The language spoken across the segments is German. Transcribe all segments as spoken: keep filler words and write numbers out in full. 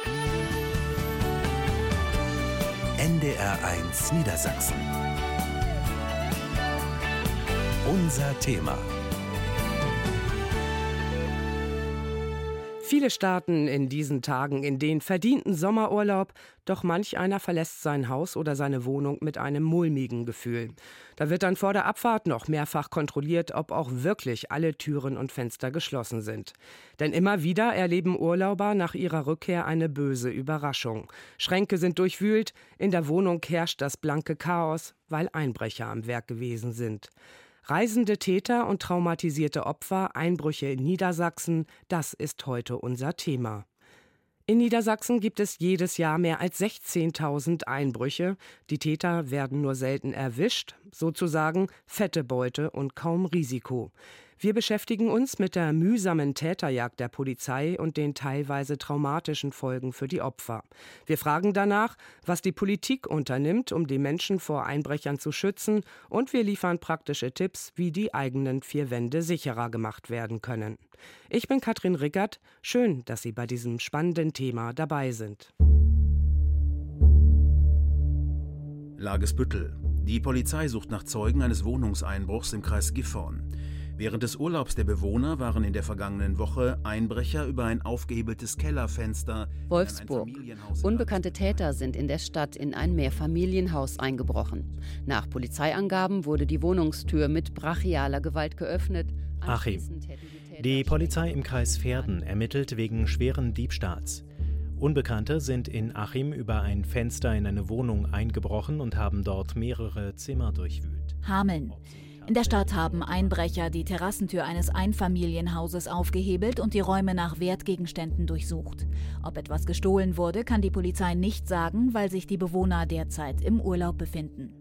N D R eins Niedersachsen. Unser Thema. Viele starten in diesen Tagen in den verdienten Sommerurlaub, doch manch einer verlässt sein Haus oder seine Wohnung mit einem mulmigen Gefühl. Da wird dann vor der Abfahrt noch mehrfach kontrolliert, ob auch wirklich alle Türen und Fenster geschlossen sind. Denn immer wieder erleben Urlauber nach ihrer Rückkehr eine böse Überraschung. Schränke sind durchwühlt, in der Wohnung herrscht das blanke Chaos, weil Einbrecher am Werk gewesen sind. Reisende Täter und traumatisierte Opfer, Einbrüche in Niedersachsen, das ist heute unser Thema. In Niedersachsen gibt es jedes Jahr mehr als sechzehntausend Einbrüche. Die Täter werden nur selten erwischt, sozusagen fette Beute und kaum Risiko. Wir beschäftigen uns mit der mühsamen Täterjagd der Polizei und den teilweise traumatischen Folgen für die Opfer. Wir fragen danach, was die Politik unternimmt, um die Menschen vor Einbrechern zu schützen, und wir liefern praktische Tipps, wie die eigenen vier Wände sicherer gemacht werden können. Ich bin Katrin Rickert. Schön, dass Sie bei diesem spannenden Thema dabei sind. Lagesbüttel. Die Polizei sucht nach Zeugen eines Wohnungseinbruchs im Kreis Gifhorn. Während des Urlaubs der Bewohner waren in der vergangenen Woche Einbrecher über ein aufgehebeltes Kellerfenster. Wolfsburg. Unbekannte Täter sind in der Stadt in ein Mehrfamilienhaus eingebrochen. Nach Polizeiangaben wurde die Wohnungstür mit brachialer Gewalt geöffnet. Achim. Die Polizei im Kreis Verden ermittelt wegen schweren Diebstahls. Unbekannte sind in Achim über ein Fenster in eine Wohnung eingebrochen und haben dort mehrere Zimmer durchwühlt. Hameln. In der Stadt haben Einbrecher die Terrassentür eines Einfamilienhauses aufgehebelt und die Räume nach Wertgegenständen durchsucht. Ob etwas gestohlen wurde, kann die Polizei nicht sagen, weil sich die Bewohner derzeit im Urlaub befinden.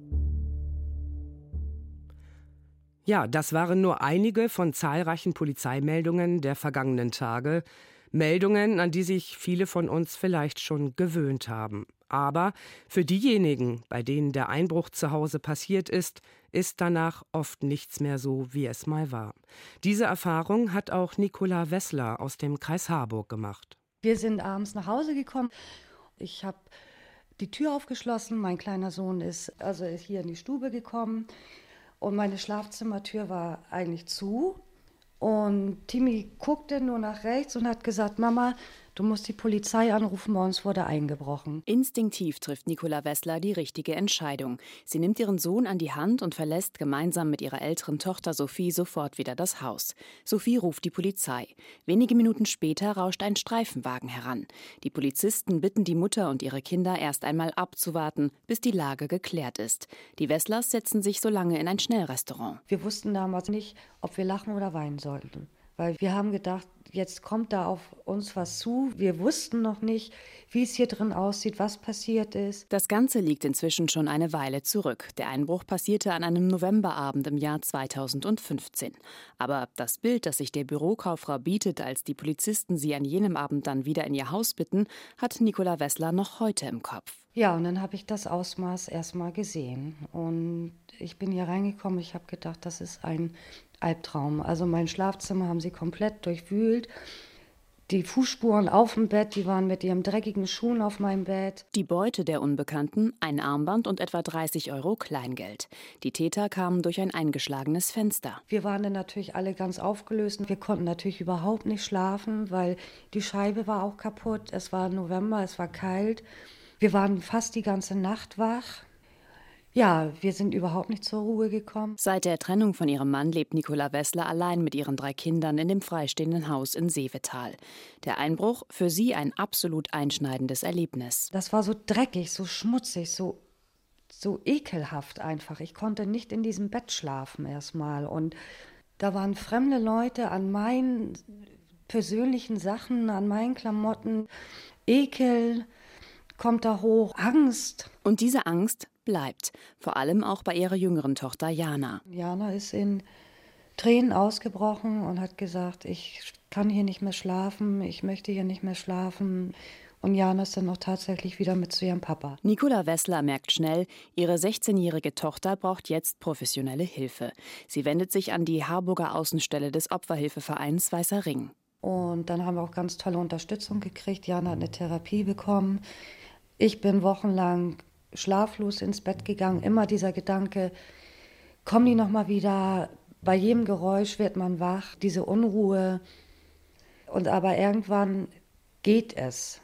Ja, das waren nur einige von zahlreichen Polizeimeldungen der vergangenen Tage. Meldungen, an die sich viele von uns vielleicht schon gewöhnt haben. Aber für diejenigen, bei denen der Einbruch zu Hause passiert ist, ist danach oft nichts mehr so, wie es mal war. Diese Erfahrung hat auch Nicola Wessler aus dem Kreis Harburg gemacht. Wir sind abends nach Hause gekommen. Ich habe die Tür aufgeschlossen. Mein kleiner Sohn ist also ist hier in die Stube gekommen. Und meine Schlafzimmertür war eigentlich zu. Und Timmy guckte nur nach rechts und hat gesagt, Mama, du musst die Polizei anrufen, bei uns wurde eingebrochen. Instinktiv trifft Nicola Wessler die richtige Entscheidung. Sie nimmt ihren Sohn an die Hand und verlässt gemeinsam mit ihrer älteren Tochter Sophie sofort wieder das Haus. Sophie ruft die Polizei. Wenige Minuten später rauscht ein Streifenwagen heran. Die Polizisten bitten die Mutter und ihre Kinder erst einmal abzuwarten, bis die Lage geklärt ist. Die Wesslers setzen sich so lange in ein Schnellrestaurant. Wir wussten damals nicht, ob wir lachen oder weinen sollten. Weil wir haben gedacht, jetzt kommt da auf uns was zu. Wir wussten noch nicht, wie es hier drin aussieht, was passiert ist. Das Ganze liegt inzwischen schon eine Weile zurück. Der Einbruch passierte an einem Novemberabend im Jahr zweitausendfünfzehn. Aber das Bild, das sich der Bürokauffrau bietet, als die Polizisten sie an jenem Abend dann wieder in ihr Haus bitten, hat Nicola Wessler noch heute im Kopf. Ja, und dann habe ich das Ausmaß erstmal gesehen. Und ich bin hier reingekommen, ich habe gedacht, das ist ein Albtraum. Also mein Schlafzimmer haben sie komplett durchwühlt. Die Fußspuren auf dem Bett, die waren mit ihren dreckigen Schuhen auf meinem Bett. Die Beute der Unbekannten, ein Armband und etwa dreißig Euro Kleingeld. Die Täter kamen durch ein eingeschlagenes Fenster. Wir waren dann natürlich alle ganz aufgelöst. Wir konnten natürlich überhaupt nicht schlafen, weil die Scheibe war auch kaputt. Es war November, es war kalt. Wir waren fast die ganze Nacht wach. Ja, wir sind überhaupt nicht zur Ruhe gekommen. Seit der Trennung von ihrem Mann lebt Nicola Wessler allein mit ihren drei Kindern in dem freistehenden Haus in Seevetal. Der Einbruch, für sie ein absolut einschneidendes Erlebnis. Das war so dreckig, so schmutzig, so, so ekelhaft einfach. Ich konnte nicht in diesem Bett schlafen erstmal. Und da waren fremde Leute an meinen persönlichen Sachen, an meinen Klamotten. Ekel kommt da hoch, Angst. Und diese Angst bleibt, vor allem auch bei ihrer jüngeren Tochter Jana. Jana ist in Tränen ausgebrochen und hat gesagt, ich kann hier nicht mehr schlafen, ich möchte hier nicht mehr schlafen. Und Jana ist dann auch tatsächlich wieder mit zu ihrem Papa. Nicola Wessler merkt schnell, ihre sechzehnjährige Tochter braucht jetzt professionelle Hilfe. Sie wendet sich an die Harburger Außenstelle des Opferhilfevereins Weißer Ring. Und dann haben wir auch ganz tolle Unterstützung gekriegt. Jana hat eine Therapie bekommen. Ich bin wochenlang schlaflos ins Bett gegangen. Immer dieser Gedanke, kommen die nochmal wieder? Bei jedem Geräusch wird man wach, diese Unruhe. Und aber irgendwann geht es.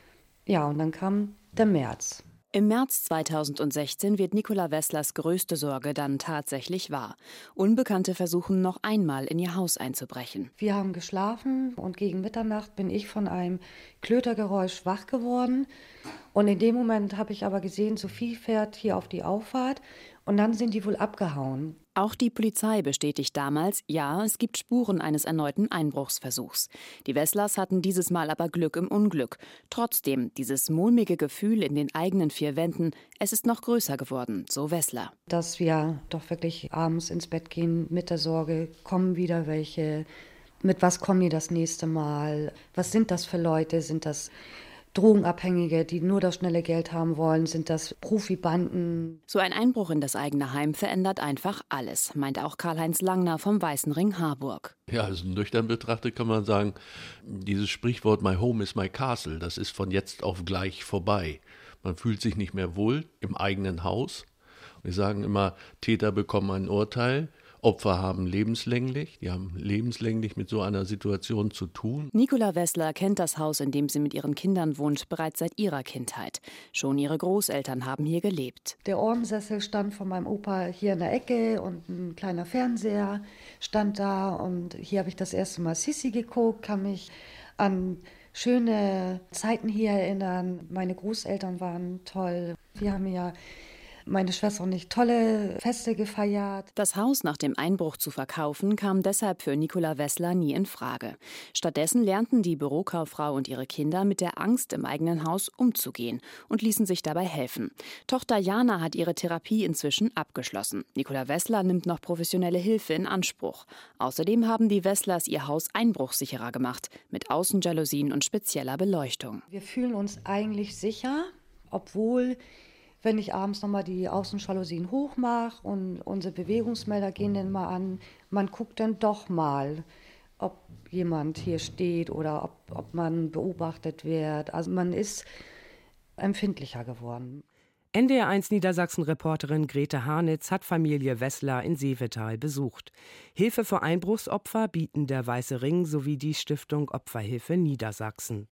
Ja, und dann kam der März. Im März zweitausendsechzehn wird Nicola Wesslers größte Sorge dann tatsächlich wahr. Unbekannte versuchen noch einmal in ihr Haus einzubrechen. Wir haben geschlafen und gegen Mitternacht bin ich von einem Klötergeräusch wach geworden. Und in dem Moment habe ich aber gesehen, Sophie fährt hier auf die Auffahrt und dann sind die wohl abgehauen. Auch die Polizei bestätigt damals, ja, es gibt Spuren eines erneuten Einbruchsversuchs. Die Wesslers hatten dieses Mal aber Glück im Unglück. Trotzdem, dieses mulmige Gefühl in den eigenen vier Wänden, es ist noch größer geworden, so Wessler. Dass wir doch wirklich abends ins Bett gehen mit der Sorge, kommen wieder welche, mit was kommen die das nächste Mal, was sind das für Leute, sind das Drogenabhängige, die nur das schnelle Geld haben wollen, sind das Profibanden. So ein Einbruch in das eigene Heim verändert einfach alles, meint auch Karl-Heinz Langner vom Weißen Ring Harburg. Ja, also nüchtern betrachtet kann man sagen, dieses Sprichwort My Home is my Castle, das ist von jetzt auf gleich vorbei. Man fühlt sich nicht mehr wohl im eigenen Haus. Wir sagen immer, Täter bekommen ein Urteil. Opfer haben lebenslänglich, die haben lebenslänglich mit so einer Situation zu tun. Nicola Wessler kennt das Haus, in dem sie mit ihren Kindern wohnt, bereits seit ihrer Kindheit. Schon ihre Großeltern haben hier gelebt. Der Ohrensessel stand von meinem Opa hier in der Ecke und ein kleiner Fernseher stand da. Und hier habe ich das erste Mal Sissi geguckt, kann mich an schöne Zeiten hier erinnern. Meine Großeltern waren toll. Wir haben ja meine Schwester und ich tolle Feste gefeiert. Das Haus nach dem Einbruch zu verkaufen, kam deshalb für Nicola Wessler nie in Frage. Stattdessen lernten die Bürokauffrau und ihre Kinder mit der Angst im eigenen Haus umzugehen und ließen sich dabei helfen. Tochter Jana hat ihre Therapie inzwischen abgeschlossen. Nicola Wessler nimmt noch professionelle Hilfe in Anspruch. Außerdem haben die Wesslers ihr Haus einbruchsicherer gemacht, mit Außenjalousien und spezieller Beleuchtung. Wir fühlen uns eigentlich sicher, obwohl, wenn ich abends nochmal die Außenjalousien hochmache und unsere Bewegungsmelder gehen dann mal an, man guckt dann doch mal, ob jemand hier steht oder ob, ob man beobachtet wird. Also man ist empfindlicher geworden. N D R eins Niedersachsen-Reporterin Grete Harnitz hat Familie Wessler in Seevetal besucht. Hilfe für Einbruchsopfer bieten der Weiße Ring sowie die Stiftung Opferhilfe Niedersachsen.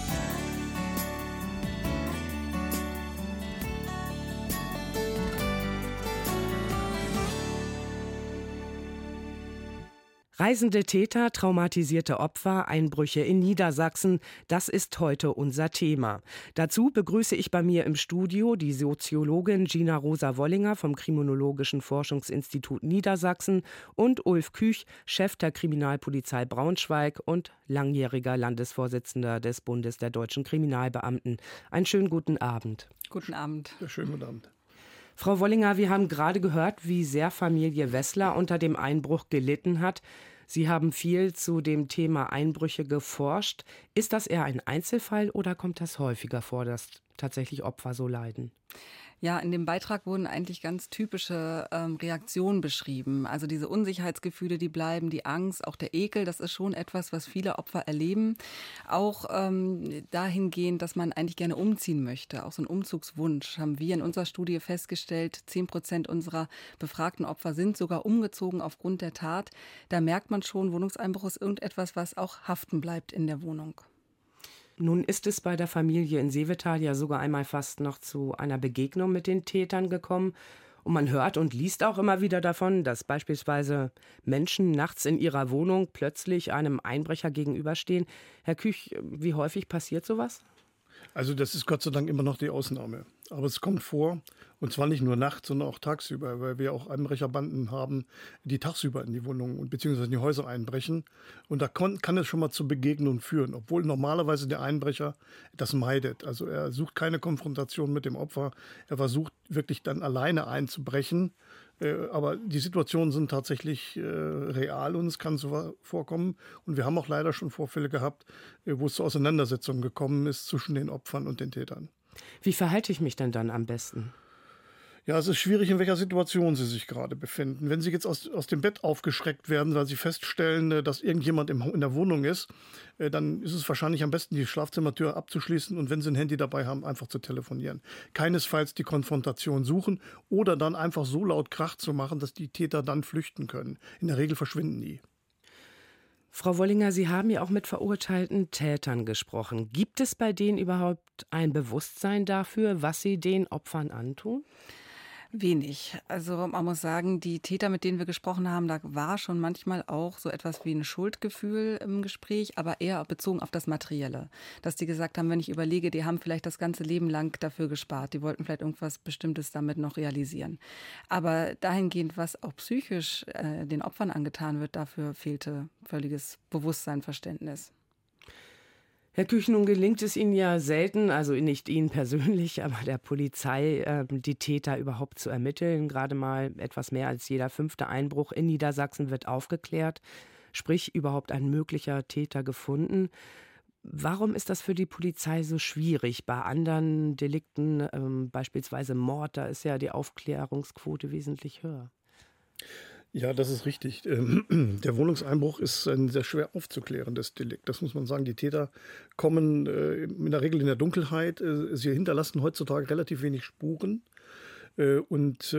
Reisende Täter, traumatisierte Opfer, Einbrüche in Niedersachsen, das ist heute unser Thema. Dazu begrüße ich bei mir im Studio die Soziologin Gina Rosa-Wollinger vom Kriminologischen Forschungsinstitut Niedersachsen und Ulf Küch, Chef der Kriminalpolizei Braunschweig und langjähriger Landesvorsitzender des Bundes der deutschen Kriminalbeamten. Einen schönen guten Abend. Guten Abend. Ja, schönen guten Abend. Frau Wollinger, wir haben gerade gehört, wie sehr Familie Wessler unter dem Einbruch gelitten hat. Sie haben viel zu dem Thema Einbrüche geforscht. Ist das eher ein Einzelfall oder kommt das häufiger vor, dass tatsächlich Opfer so leiden? Ja, in dem Beitrag wurden eigentlich ganz typische ähm, Reaktionen beschrieben. Also diese Unsicherheitsgefühle, die bleiben, die Angst, auch der Ekel, das ist schon etwas, was viele Opfer erleben. Auch ähm, dahingehend, dass man eigentlich gerne umziehen möchte. Auch so ein Umzugswunsch haben wir in unserer Studie festgestellt. Zehn Prozent unserer befragten Opfer sind sogar umgezogen aufgrund der Tat. Da merkt man schon, Wohnungseinbruch ist irgendetwas, was auch haften bleibt in der Wohnung. Nun ist es bei der Familie in Seevetal ja sogar einmal fast noch zu einer Begegnung mit den Tätern gekommen. Und man hört und liest auch immer wieder davon, dass beispielsweise Menschen nachts in ihrer Wohnung plötzlich einem Einbrecher gegenüberstehen. Herr Küch, wie häufig passiert sowas? Also das ist Gott sei Dank immer noch die Ausnahme. Aber es kommt vor, und zwar nicht nur nachts, sondern auch tagsüber, weil wir auch Einbrecherbanden haben, die tagsüber in die Wohnungen und beziehungsweise in die Häuser einbrechen. Und da kann, kann es schon mal zu Begegnungen führen, obwohl normalerweise der Einbrecher das meidet. Also er sucht keine Konfrontation mit dem Opfer, er versucht wirklich dann alleine einzubrechen. Äh, aber die Situationen sind tatsächlich äh, real und es kann so vorkommen. Und wir haben auch leider schon Vorfälle gehabt, äh, wo es zu Auseinandersetzungen gekommen ist zwischen den Opfern und den Tätern. Wie verhalte ich mich denn dann am besten? Ja, es ist schwierig, in welcher Situation Sie sich gerade befinden. Wenn Sie jetzt aus, aus dem Bett aufgeschreckt werden, weil Sie feststellen, dass irgendjemand im, in der Wohnung ist, dann ist es wahrscheinlich am besten, die Schlafzimmertür abzuschließen und wenn Sie ein Handy dabei haben, einfach zu telefonieren. Keinesfalls die Konfrontation suchen oder dann einfach so laut Krach zu machen, dass die Täter dann flüchten können. In der Regel verschwinden die. Frau Wollinger, Sie haben ja auch mit verurteilten Tätern gesprochen. Gibt es bei denen überhaupt ein Bewusstsein dafür, was sie den Opfern antun? Wenig. Also man muss sagen, die Täter, mit denen wir gesprochen haben, da war schon manchmal auch so etwas wie ein Schuldgefühl im Gespräch, aber eher bezogen auf das Materielle. Dass die gesagt haben, wenn ich überlege, die haben vielleicht das ganze Leben lang dafür gespart, die wollten vielleicht irgendwas Bestimmtes damit noch realisieren. Aber dahingehend, was auch psychisch äh, den Opfern angetan wird, dafür fehlte völliges Bewusstsein, Verständnis. Herr Küchen, nun gelingt es Ihnen ja selten, also nicht Ihnen persönlich, aber der Polizei, äh, die Täter überhaupt zu ermitteln. Gerade mal etwas mehr als jeder fünfte Einbruch in Niedersachsen wird aufgeklärt, sprich überhaupt ein möglicher Täter gefunden. Warum ist das für die Polizei so schwierig? Bei anderen Delikten, ähm, beispielsweise Mord, da ist ja die Aufklärungsquote wesentlich höher. Ja, das ist richtig. Der Wohnungseinbruch ist ein sehr schwer aufzuklärendes Delikt. Das muss man sagen. Die Täter kommen in der Regel in der Dunkelheit. Sie hinterlassen heutzutage relativ wenig Spuren. Und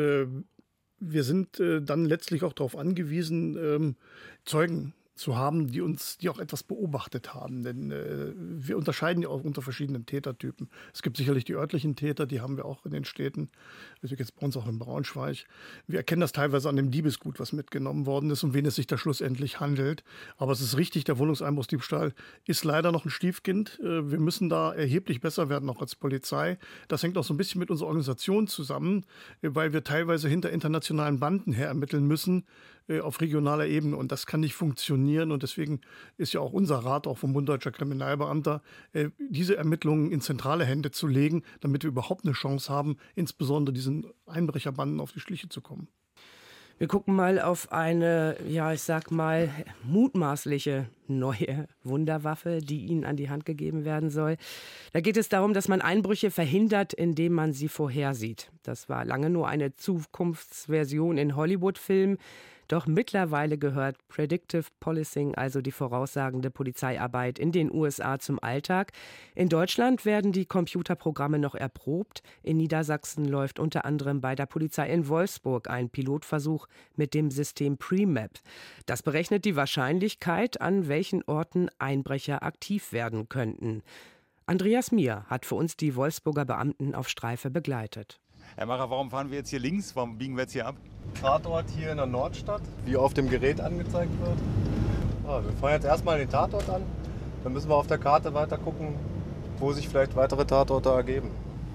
wir sind dann letztlich auch darauf angewiesen, Zeugen zu haben, die uns, die auch etwas beobachtet haben. Denn äh, wir unterscheiden ja auch unter verschiedenen Tätertypen. Es gibt sicherlich die örtlichen Täter, die haben wir auch in den Städten, also jetzt bei uns auch in Braunschweig. Wir erkennen das teilweise an dem Diebesgut, was mitgenommen worden ist, um wen es sich da schlussendlich handelt. Aber es ist richtig, der Wohnungseinbruchsdiebstahl ist leider noch ein Stiefkind. Äh, wir müssen da erheblich besser werden, auch als Polizei. Das hängt auch so ein bisschen mit unserer Organisation zusammen, äh, weil wir teilweise hinter internationalen Banden her ermitteln müssen, auf regionaler Ebene. Und das kann nicht funktionieren. Und deswegen ist ja auch unser Rat, auch vom Bund Deutscher Kriminalbeamter, diese Ermittlungen in zentrale Hände zu legen, damit wir überhaupt eine Chance haben, insbesondere diesen Einbrecherbanden auf die Schliche zu kommen. Wir gucken mal auf eine, ja, ich sag mal, mutmaßliche neue Wunderwaffe, die Ihnen an die Hand gegeben werden soll. Da geht es darum, dass man Einbrüche verhindert, indem man sie vorhersieht. Das war lange nur eine Zukunftsversion in Hollywood-Filmen. Doch mittlerweile gehört Predictive Policing, also die voraussagende Polizeiarbeit in den U S A, zum Alltag. In Deutschland werden die Computerprogramme noch erprobt. In Niedersachsen läuft unter anderem bei der Polizei in Wolfsburg ein Pilotversuch mit dem System PreMap. Das berechnet die Wahrscheinlichkeit, an welchen Orten Einbrecher aktiv werden könnten. Andreas Mier hat für uns die Wolfsburger Beamten auf Streife begleitet. Herr Macher, warum fahren wir jetzt hier links? Warum biegen wir jetzt hier ab? Tatort hier in der Nordstadt, wie auf dem Gerät angezeigt wird. Ja, wir fahren jetzt erstmal den Tatort an. Dann müssen wir auf der Karte weiter gucken, wo sich vielleicht weitere Tatorte ergeben.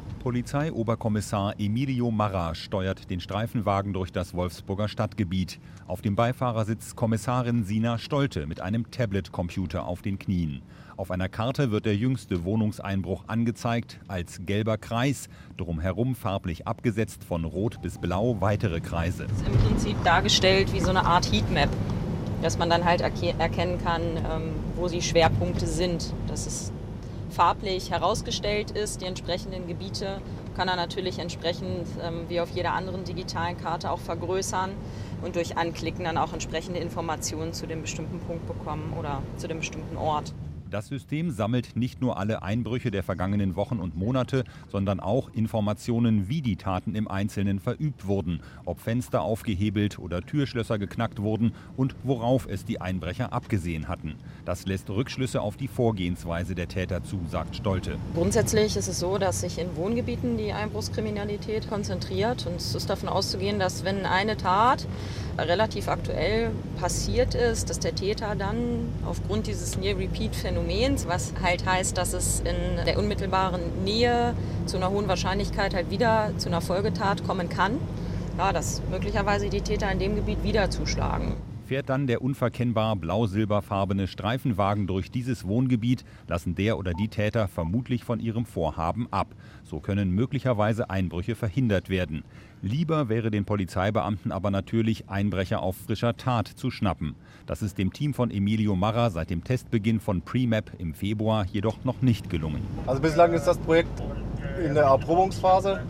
Polizeioberkommissar Emilio Marra steuert den Streifenwagen durch das Wolfsburger Stadtgebiet. Auf dem Beifahrersitz Kommissarin Sina Stolte mit einem Tablet-Computer auf den Knien. Auf einer Karte wird der jüngste Wohnungseinbruch angezeigt als gelber Kreis, drumherum farblich abgesetzt von rot bis blau weitere Kreise. Das ist im Prinzip dargestellt wie so eine Art Heatmap, dass man dann halt erkennen kann, wo die Schwerpunkte sind. Dass es farblich herausgestellt ist, die entsprechenden Gebiete kann er natürlich entsprechend wie auf jeder anderen digitalen Karte auch vergrößern und durch Anklicken dann auch entsprechende Informationen zu dem bestimmten Punkt bekommen oder zu dem bestimmten Ort. Das System sammelt nicht nur alle Einbrüche der vergangenen Wochen und Monate, sondern auch Informationen, wie die Taten im Einzelnen verübt wurden, ob Fenster aufgehebelt oder Türschlösser geknackt wurden und worauf es die Einbrecher abgesehen hatten. Das lässt Rückschlüsse auf die Vorgehensweise der Täter zu, sagt Stolte. Grundsätzlich ist es so, dass sich in Wohngebieten die Einbruchskriminalität konzentriert. Und es ist davon auszugehen, dass wenn eine Tat relativ aktuell passiert ist, dass der Täter dann aufgrund dieses Near-Repeat-Phänomens, was halt heißt, dass es in der unmittelbaren Nähe zu einer hohen Wahrscheinlichkeit halt wieder zu einer Folgetat kommen kann, ja, dass möglicherweise die Täter in dem Gebiet wieder zuschlagen. Fährt dann der unverkennbar blau-silberfarbene Streifenwagen durch dieses Wohngebiet, lassen der oder die Täter vermutlich von ihrem Vorhaben ab. So können möglicherweise Einbrüche verhindert werden. Lieber wäre den Polizeibeamten aber natürlich, Einbrecher auf frischer Tat zu schnappen. Das ist dem Team von Emilio Marra seit dem Testbeginn von PreMap im Februar jedoch noch nicht gelungen. Also bislang ist das Projekt in der Erprobungsphase.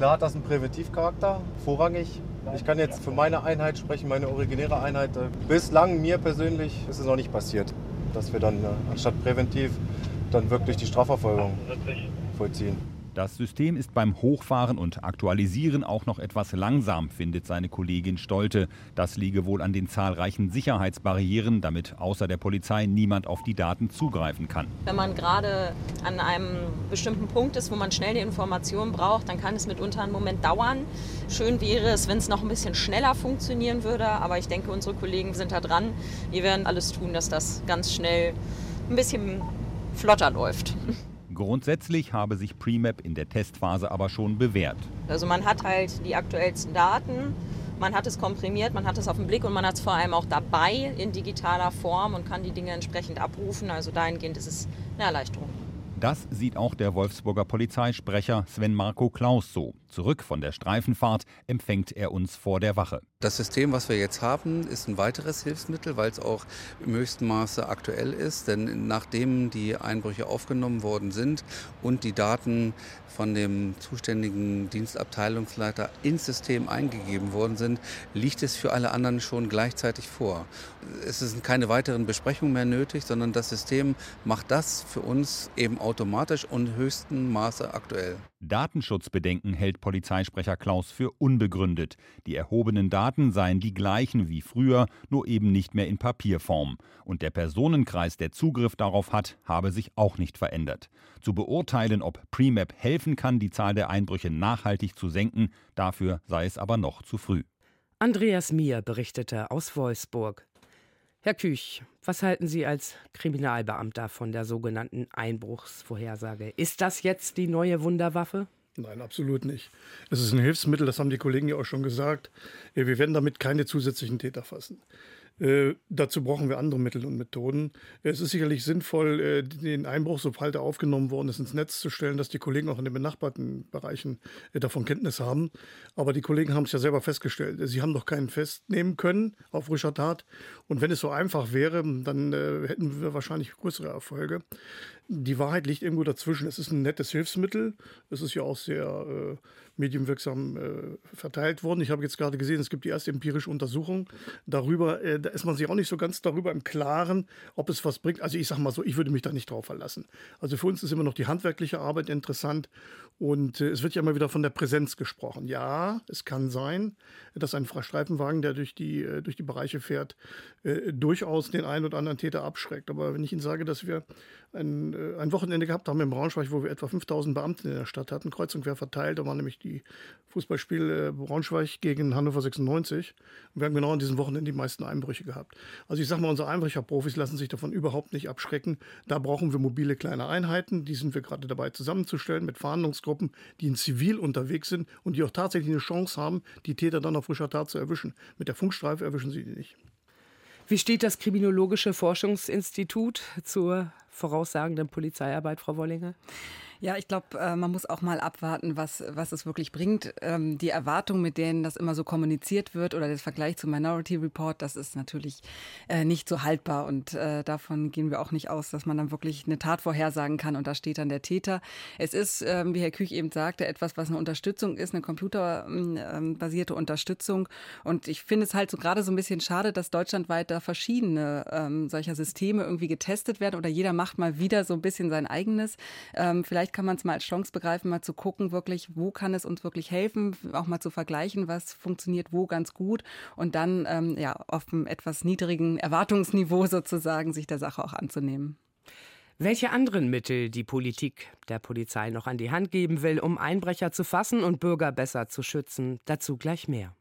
Klar hat das einen Präventivcharakter, vorrangig. Ich kann jetzt für meine Einheit sprechen, meine originäre Einheit. Bislang, mir persönlich, ist es noch nicht passiert, dass wir dann anstatt präventiv dann wirklich die Strafverfolgung vollziehen. Das System ist beim Hochfahren und Aktualisieren auch noch etwas langsam, findet seine Kollegin Stolte. Das liege wohl an den zahlreichen Sicherheitsbarrieren, damit außer der Polizei niemand auf die Daten zugreifen kann. Wenn man gerade an einem bestimmten Punkt ist, wo man schnell die Information braucht, dann kann es mitunter einen Moment dauern. Schön wäre es, wenn es noch ein bisschen schneller funktionieren würde, aber ich denke, unsere Kollegen sind da dran. Wir werden alles tun, dass das ganz schnell ein bisschen flotter läuft. Grundsätzlich habe sich Premap in der Testphase aber schon bewährt. Also man hat halt die aktuellsten Daten, man hat es komprimiert, man hat es auf den Blick und man hat es vor allem auch dabei in digitaler Form und kann die Dinge entsprechend abrufen. Also dahingehend ist es eine Erleichterung. Das sieht auch der Wolfsburger Polizeisprecher Sven Marco Klaus so. Zurück von der Streifenfahrt empfängt er uns vor der Wache. Das System, was wir jetzt haben, ist ein weiteres Hilfsmittel, weil es auch im höchsten Maße aktuell ist. Denn nachdem die Einbrüche aufgenommen worden sind und die Daten von dem zuständigen Dienstabteilungsleiter ins System eingegeben worden sind, liegt es für alle anderen schon gleichzeitig vor. Es sind keine weiteren Besprechungen mehr nötig, sondern das System macht das für uns eben automatisch und höchsten Maße aktuell. Datenschutzbedenken hält Polizeisprecher Klaus für unbegründet. Die erhobenen Daten seien die gleichen wie früher, nur eben nicht mehr in Papierform. Und der Personenkreis, der Zugriff darauf hat, habe sich auch nicht verändert. Zu beurteilen, ob Premap helfen kann, die Zahl der Einbrüche nachhaltig zu senken, dafür sei es aber noch zu früh. Andreas Mier berichtete aus Wolfsburg. Herr Küch, was halten Sie als Kriminalbeamter von der sogenannten Einbruchsvorhersage? Ist das jetzt die neue Wunderwaffe? Nein, absolut nicht. Es ist ein Hilfsmittel, das haben die Kollegen ja auch schon gesagt. Wir werden damit keine zusätzlichen Täter fassen. Äh, dazu brauchen wir andere Mittel und Methoden. Es ist sicherlich sinnvoll, äh, den Einbruch, sobald er aufgenommen worden ist, ins Netz zu stellen, dass die Kollegen auch in den benachbarten Bereichen äh, davon Kenntnis haben. Aber die Kollegen haben es ja selber festgestellt. Sie haben doch keinen festnehmen können auf frischer Tat. Und wenn es so einfach wäre, dann äh, hätten wir wahrscheinlich größere Erfolge. Die Wahrheit liegt irgendwo dazwischen. Es ist ein nettes Hilfsmittel. Es ist ja auch sehr äh, medienwirksam äh, verteilt worden. Ich habe jetzt gerade gesehen, es gibt die erste empirische Untersuchung darüber. Äh, da ist man sich auch nicht so ganz darüber im Klaren, ob es was bringt. Also ich sage mal so, ich würde mich da nicht drauf verlassen. Also für uns ist immer noch die handwerkliche Arbeit interessant. Und äh, es wird ja immer wieder von der Präsenz gesprochen. Ja, es kann sein, dass ein Streifenwagen, der durch die, äh, durch die Bereiche fährt, äh, durchaus den einen oder anderen Täter abschreckt. Aber wenn ich Ihnen sage, dass wir ein, äh, ein Wochenende gehabt haben in Braunschweig, wo wir etwa fünftausend Beamte in der Stadt hatten, kreuz und quer verteilt, da war nämlich die Fußballspiel äh, Braunschweig gegen Hannover sechsundneunzig. Und wir haben genau an diesem Wochenende die meisten Einbrüche gehabt. Also ich sage mal, unsere Einbrecherprofis lassen sich davon überhaupt nicht abschrecken. Da brauchen wir mobile kleine Einheiten, die sind wir gerade dabei zusammenzustellen mit Fahndungsgruppen, die in Zivil unterwegs sind und die auch tatsächlich eine Chance haben, die Täter dann auf frischer Tat zu erwischen. Mit der Funkstreife erwischen sie die nicht. Wie steht das Kriminologische Forschungsinstitut zur voraussagenden Polizeiarbeit, Frau Wollinger? Ja, ich glaube, man muss auch mal abwarten, was, was es wirklich bringt. Die Erwartungen, mit denen das immer so kommuniziert wird oder der Vergleich zum Minority Report, das ist natürlich nicht so haltbar. Und davon gehen wir auch nicht aus, dass man dann wirklich eine Tat vorhersagen kann und da steht dann der Täter. Es ist, wie Herr Küch eben sagte, etwas, was eine Unterstützung ist, eine computerbasierte Unterstützung. Und ich finde es halt so gerade so ein bisschen schade, dass deutschlandweit da verschiedene ähm, solcher Systeme irgendwie getestet werden oder jeder macht mal wieder so ein bisschen sein eigenes. Ähm, vielleicht kann man es mal als Chance begreifen, mal zu gucken, wirklich, wo kann es uns wirklich helfen, auch mal zu vergleichen, was funktioniert wo ganz gut und dann ähm, ja, auf einem etwas niedrigen Erwartungsniveau sozusagen sich der Sache auch anzunehmen. Welche anderen Mittel die Politik der Polizei noch an die Hand geben will, um Einbrecher zu fassen und Bürger besser zu schützen, dazu gleich mehr.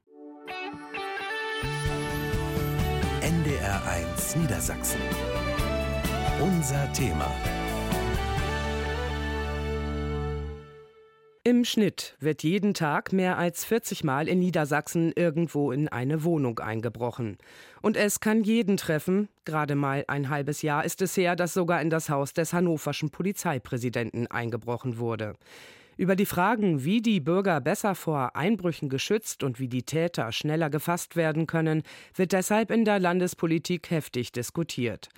N D R eins Niedersachsen. Unser Thema. Im Schnitt wird jeden Tag mehr als vierzig Mal in Niedersachsen irgendwo in eine Wohnung eingebrochen. Und es kann jeden treffen. Gerade mal ein halbes Jahr ist es her, dass sogar in das Haus des hannoverschen Polizeipräsidenten eingebrochen wurde. Über die Fragen, wie die Bürger besser vor Einbrüchen geschützt und wie die Täter schneller gefasst werden können, wird deshalb in der Landespolitik heftig diskutiert.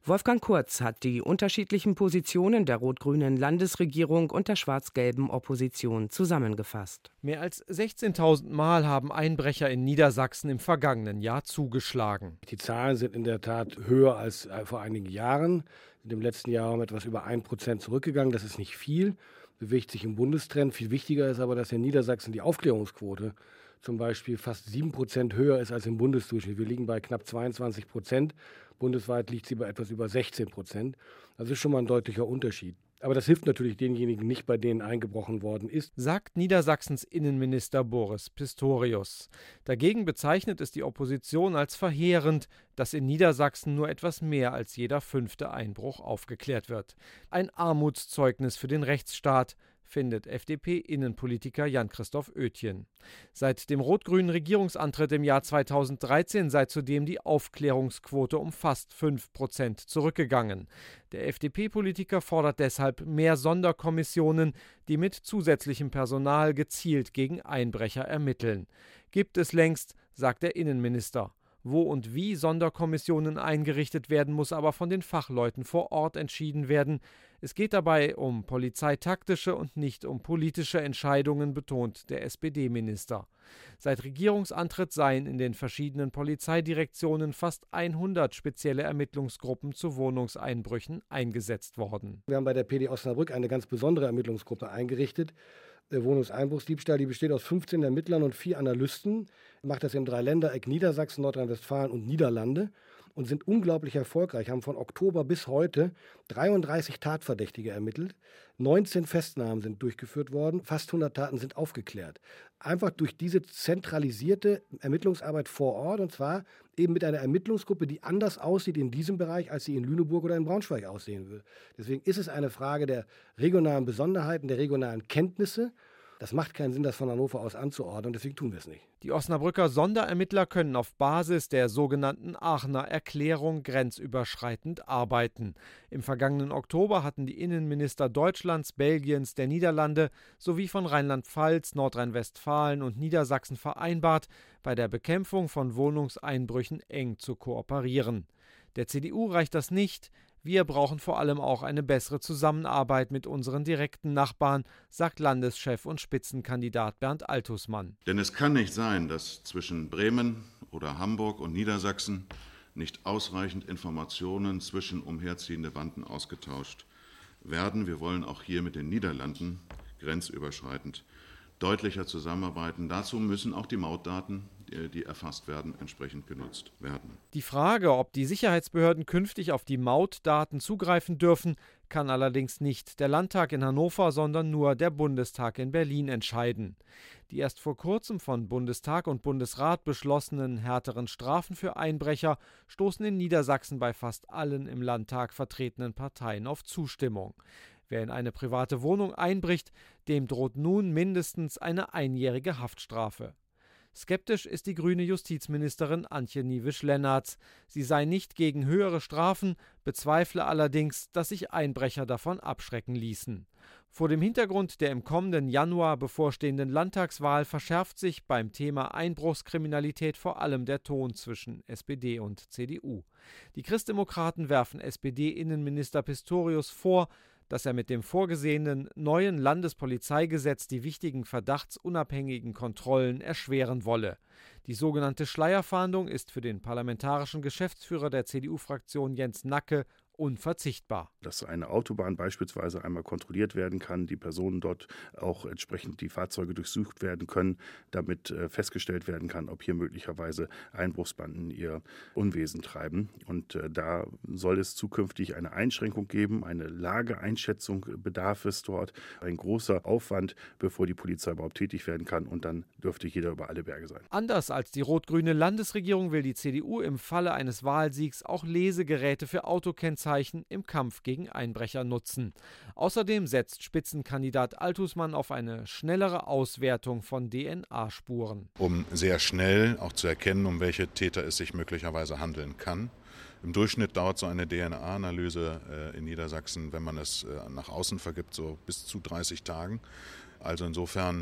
Wolfgang Kurz hat die unterschiedlichen Positionen der rot-grünen Landesregierung und der schwarz-gelben Opposition zusammengefasst. Mehr als sechzehntausend Mal haben Einbrecher in Niedersachsen im vergangenen Jahr zugeschlagen. Die Zahlen sind in der Tat höher als vor einigen Jahren. Im letzten Jahr um etwas über ein Prozent zurückgegangen. Das ist nicht viel, bewegt sich im Bundestrend. Viel wichtiger ist aber, dass in Niedersachsen die Aufklärungsquote zum Beispiel fast sieben Prozent höher ist als im Bundesdurchschnitt. Wir liegen bei knapp zweiundzwanzig Prozent. Bundesweit liegt sie bei etwas über sechzehn Prozent. Das ist schon mal ein deutlicher Unterschied. Aber das hilft natürlich denjenigen nicht, bei denen eingebrochen worden ist, sagt Niedersachsens Innenminister Boris Pistorius. Dagegen bezeichnet es die Opposition als verheerend, dass in Niedersachsen nur etwas mehr als jeder fünfte Einbruch aufgeklärt wird. Ein Armutszeugnis für den Rechtsstaat, findet F D P-Innenpolitiker Jan-Christoph Oetjen. Seit dem rot-grünen Regierungsantritt im Jahr zweitausenddreizehn sei zudem die Aufklärungsquote um fast fünf Prozent zurückgegangen. Der F D P-Politiker fordert deshalb mehr Sonderkommissionen, die mit zusätzlichem Personal gezielt gegen Einbrecher ermitteln. Gibt es längst, sagt der Innenminister. Wo und wie Sonderkommissionen eingerichtet werden, muss aber von den Fachleuten vor Ort entschieden werden. Es geht dabei um polizeitaktische und nicht um politische Entscheidungen, betont der S P D-Minister. Seit Regierungsantritt seien in den verschiedenen Polizeidirektionen fast hundert spezielle Ermittlungsgruppen zu Wohnungseinbrüchen eingesetzt worden. Wir haben bei der P D Osnabrück eine ganz besondere Ermittlungsgruppe eingerichtet. Der Wohnungseinbruchsdiebstahl, die besteht aus fünfzehn Ermittlern und vier Analysten, macht das im Dreiländereck Niedersachsen, Nordrhein-Westfalen und Niederlande und sind unglaublich erfolgreich, haben von Oktober bis heute dreiunddreißig Tatverdächtige ermittelt, neunzehn Festnahmen sind durchgeführt worden, fast hundert Taten sind aufgeklärt. Einfach durch diese zentralisierte Ermittlungsarbeit vor Ort, und zwar eben mit einer Ermittlungsgruppe, die anders aussieht in diesem Bereich, als sie in Lüneburg oder in Braunschweig aussehen will. Deswegen ist es eine Frage der regionalen Besonderheiten, der regionalen Kenntnisse. Das macht keinen Sinn, das von Hannover aus anzuordnen, und deswegen tun wir es nicht. Die Osnabrücker Sonderermittler können auf Basis der sogenannten Aachener Erklärung grenzüberschreitend arbeiten. Im vergangenen Oktober hatten die Innenminister Deutschlands, Belgiens, der Niederlande sowie von Rheinland-Pfalz, Nordrhein-Westfalen und Niedersachsen vereinbart, bei der Bekämpfung von Wohnungseinbrüchen eng zu kooperieren. Der C D U reicht das nicht. Wir brauchen vor allem auch eine bessere Zusammenarbeit mit unseren direkten Nachbarn, sagt Landeschef und Spitzenkandidat Bernd Altusmann. Denn es kann nicht sein, dass zwischen Bremen oder Hamburg und Niedersachsen nicht ausreichend Informationen zwischen umherziehende Banden ausgetauscht werden. Wir wollen auch hier mit den Niederlanden grenzüberschreitend deutlicher zusammenarbeiten. Dazu müssen auch die Mautdaten, die erfasst werden, entsprechend genutzt werden. Die Frage, ob die Sicherheitsbehörden künftig auf die Mautdaten zugreifen dürfen, kann allerdings nicht der Landtag in Hannover, sondern nur der Bundestag in Berlin entscheiden. Die erst vor kurzem von Bundestag und Bundesrat beschlossenen härteren Strafen für Einbrecher stoßen in Niedersachsen bei fast allen im Landtag vertretenen Parteien auf Zustimmung. Wer in eine private Wohnung einbricht, dem droht nun mindestens eine einjährige Haftstrafe. Skeptisch ist die grüne Justizministerin Antje Niewisch-Lennartz. Sie sei nicht gegen höhere Strafen, bezweifle allerdings, dass sich Einbrecher davon abschrecken ließen. Vor dem Hintergrund der im kommenden Januar bevorstehenden Landtagswahl verschärft sich beim Thema Einbruchskriminalität vor allem der Ton zwischen S P D und C D U. Die Christdemokraten werfen S P D-Innenminister Pistorius vor, dass er mit dem vorgesehenen neuen Landespolizeigesetz die wichtigen verdachtsunabhängigen Kontrollen erschweren wolle. Die sogenannte Schleierfahndung ist für den parlamentarischen Geschäftsführer der C D U-Fraktion Jens Nacke unverzichtbar. Dass eine Autobahn beispielsweise einmal kontrolliert werden kann, die Personen dort auch entsprechend die Fahrzeuge durchsucht werden können, damit äh, festgestellt werden kann, ob hier möglicherweise Einbruchsbanden ihr Unwesen treiben. Und äh, da soll es zukünftig eine Einschränkung geben, eine Lageeinschätzung bedarf es dort, ein großer Aufwand, bevor die Polizei überhaupt tätig werden kann, und dann dürfte jeder über alle Berge sein. Anders als die rot-grüne Landesregierung will die C D U im Falle eines Wahlsiegs auch Lesegeräte für Autokennzeichen im Kampf gegen Einbrecher nutzen. Außerdem setzt Spitzenkandidat Altusmann auf eine schnellere Auswertung von D N A-Spuren. Um sehr schnell auch zu erkennen, um welche Täter es sich möglicherweise handeln kann. Im Durchschnitt dauert so eine D N A-Analyse äh, in Niedersachsen, wenn man es äh, nach außen vergibt, so bis zu dreißig Tagen. Also insofern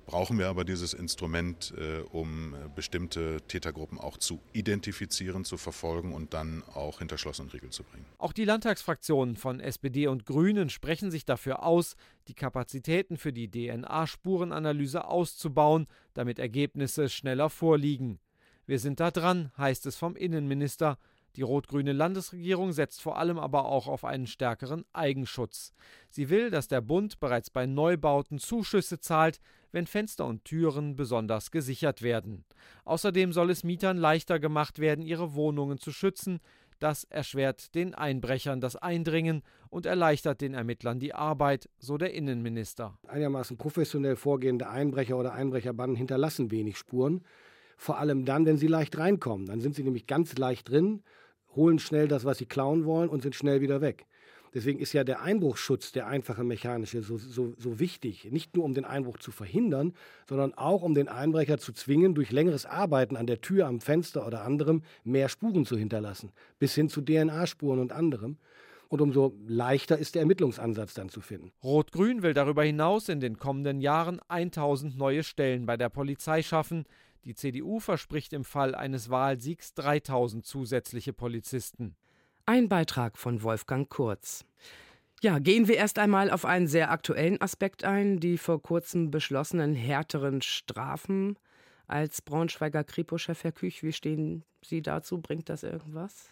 brauchen wir aber dieses Instrument, äh, um bestimmte Tätergruppen auch zu identifizieren, zu verfolgen und dann auch hinter Schloss und Riegel zu bringen. Auch die Landtagsfraktionen von S P D und Grünen sprechen sich dafür aus, die Kapazitäten für die D N A-Spurenanalyse auszubauen, damit Ergebnisse schneller vorliegen. Wir sind da dran, heißt es vom Innenminister. Die rot-grüne Landesregierung setzt vor allem aber auch auf einen stärkeren Eigenschutz. Sie will, dass der Bund bereits bei Neubauten Zuschüsse zahlt, wenn Fenster und Türen besonders gesichert werden. Außerdem soll es Mietern leichter gemacht werden, ihre Wohnungen zu schützen. Das erschwert den Einbrechern das Eindringen und erleichtert den Ermittlern die Arbeit, so der Innenminister. Einigermaßen professionell vorgehende Einbrecher oder Einbrecherbanden hinterlassen wenig Spuren. Vor allem dann, wenn sie leicht reinkommen. Dann sind sie nämlich ganz leicht drin, holen schnell das, was sie klauen wollen und sind schnell wieder weg. Deswegen ist ja der Einbruchsschutz, der einfache mechanische, so, so, so wichtig. Nicht nur, um den Einbruch zu verhindern, sondern auch, um den Einbrecher zu zwingen, durch längeres Arbeiten an der Tür, am Fenster oder anderem mehr Spuren zu hinterlassen. Bis hin zu D N A-Spuren und anderem. Und umso leichter ist der Ermittlungsansatz dann zu finden. Rot-Grün will darüber hinaus in den kommenden Jahren tausend neue Stellen bei der Polizei schaffen. Die C D U verspricht im Fall eines Wahlsiegs dreitausend zusätzliche Polizisten. Ein Beitrag von Wolfgang Kurz. Ja, gehen wir erst einmal auf einen sehr aktuellen Aspekt ein, die vor kurzem beschlossenen härteren Strafen. Als Braunschweiger Kripo-Chef, Herr Küch, wie stehen Sie dazu? Bringt das irgendwas?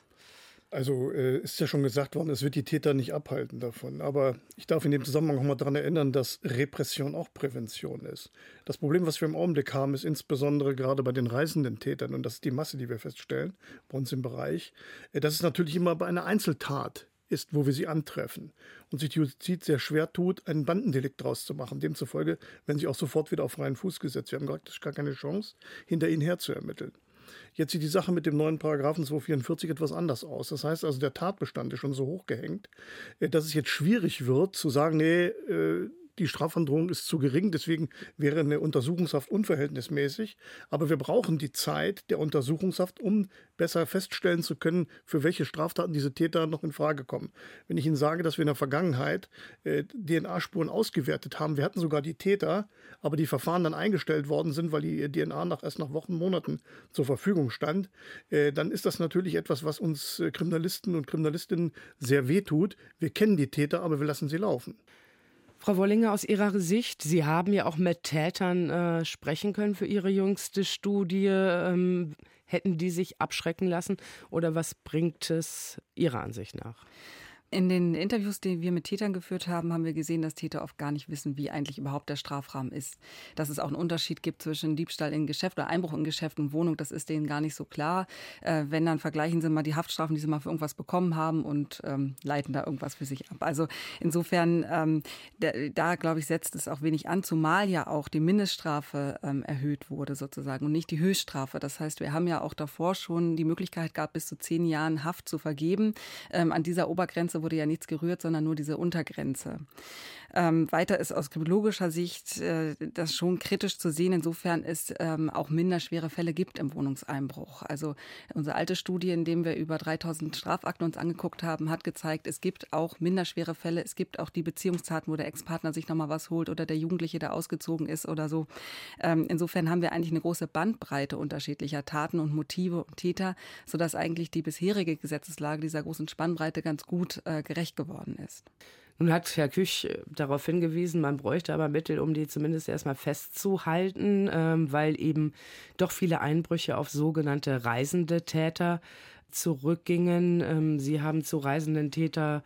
Also äh, ist ja schon gesagt worden, es wird die Täter nicht abhalten davon. Aber ich darf in dem Zusammenhang noch mal daran erinnern, dass Repression auch Prävention ist. Das Problem, was wir im Augenblick haben, ist insbesondere gerade bei den reisenden Tätern, und das ist die Masse, die wir feststellen bei uns im Bereich, äh, dass es natürlich immer bei einer Einzeltat ist, wo wir sie antreffen. Und sich die Justiz sehr schwer tut, einen Bandendelikt draus zu machen. Demzufolge werden sie auch sofort wieder auf freien Fuß gesetzt. Wir haben praktisch gar keine Chance, hinter ihnen her zu ermitteln. Jetzt sieht die Sache mit dem neuen Paragraphen zweihundertvierundvierzig etwas anders aus. Das heißt also, der Tatbestand ist schon so hochgehängt, dass es jetzt schwierig wird, zu sagen, nee, die Strafandrohung ist zu gering, deswegen wäre eine Untersuchungshaft unverhältnismäßig. Aber wir brauchen die Zeit der Untersuchungshaft, um besser feststellen zu können, für welche Straftaten diese Täter noch in Frage kommen. Wenn ich Ihnen sage, dass wir in der Vergangenheit äh, D N A-Spuren ausgewertet haben, wir hatten sogar die Täter, aber die Verfahren dann eingestellt worden sind, weil die D N A nach, erst nach Wochen, Monaten zur Verfügung stand, äh, dann ist das natürlich etwas, was uns äh, Kriminalisten und Kriminalistinnen sehr wehtut. Wir kennen die Täter, aber wir lassen sie laufen. Frau Wollinger, aus Ihrer Sicht, Sie haben ja auch mit Tätern äh, sprechen können für Ihre jüngste Studie. Ähm, hätten die sich abschrecken lassen oder was bringt es Ihrer Ansicht nach? In den Interviews, die wir mit Tätern geführt haben, haben wir gesehen, dass Täter oft gar nicht wissen, wie eigentlich überhaupt der Strafrahmen ist. Dass es auch einen Unterschied gibt zwischen Diebstahl in Geschäft oder Einbruch in Geschäft und Wohnung, das ist denen gar nicht so klar. Äh, wenn, dann vergleichen sie mal die Haftstrafen, die sie mal für irgendwas bekommen haben und ähm, leiten da irgendwas für sich ab. Also insofern, ähm, da, da glaube ich, setzt es auch wenig an, zumal ja auch die Mindeststrafe ähm, erhöht wurde sozusagen und nicht die Höchststrafe. Das heißt, wir haben ja auch davor schon die Möglichkeit gehabt, bis zu zehn Jahren Haft zu vergeben. Ähm, an dieser Obergrenze wurde ja nichts gerührt, sondern nur diese Untergrenze. Ähm, weiter ist aus kriminologischer Sicht äh, das schon kritisch zu sehen. Insofern es ähm, auch minderschwere Fälle gibt im Wohnungseinbruch. Also unsere alte Studie, in dem wir über dreitausend Strafakten uns angeguckt haben, hat gezeigt, es gibt auch minderschwere Fälle. Es gibt auch die Beziehungstaten, wo der Ex-Partner sich nochmal was holt oder der Jugendliche, der ausgezogen ist oder so. Ähm, insofern haben wir eigentlich eine große Bandbreite unterschiedlicher Taten und Motive und Täter, sodass eigentlich die bisherige Gesetzeslage dieser großen Spannbreite ganz gut äh, gerecht geworden ist. Nun hat Herr Küch darauf hingewiesen, man bräuchte aber Mittel, um die zumindest erstmal festzuhalten, ähm, weil eben doch viele Einbrüche auf sogenannte reisende Täter zurückgingen. Ähm, Sie haben zu reisenden Täter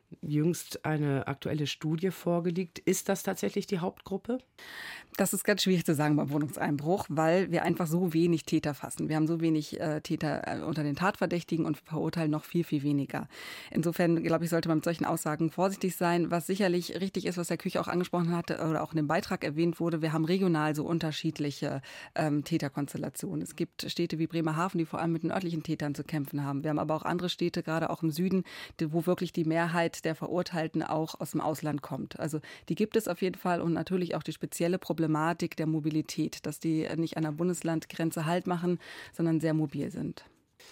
jüngst eine aktuelle Studie vorgelegt. Ist das tatsächlich die Hauptgruppe? Das ist ganz schwierig zu sagen beim Wohnungseinbruch, weil wir einfach so wenig Täter fassen. Wir haben so wenig äh, Täter äh, unter den Tatverdächtigen und verurteilen noch viel, viel weniger. Insofern, glaube ich, sollte man mit solchen Aussagen vorsichtig sein. Was sicherlich richtig ist, was Herr Küch auch angesprochen hatte oder auch in dem Beitrag erwähnt wurde, wir haben regional so unterschiedliche ähm, Täterkonstellationen. Es gibt Städte wie Bremerhaven, die vor allem mit den örtlichen Tätern zu kämpfen haben. Wir haben aber auch andere Städte, gerade auch im Süden, die, wo wirklich die Mehrheit der Verurteilten auch aus dem Ausland kommt. Also die gibt es auf jeden Fall und natürlich auch die spezielle Problematik der Mobilität, dass die nicht an der Bundeslandgrenze Halt machen, sondern sehr mobil sind.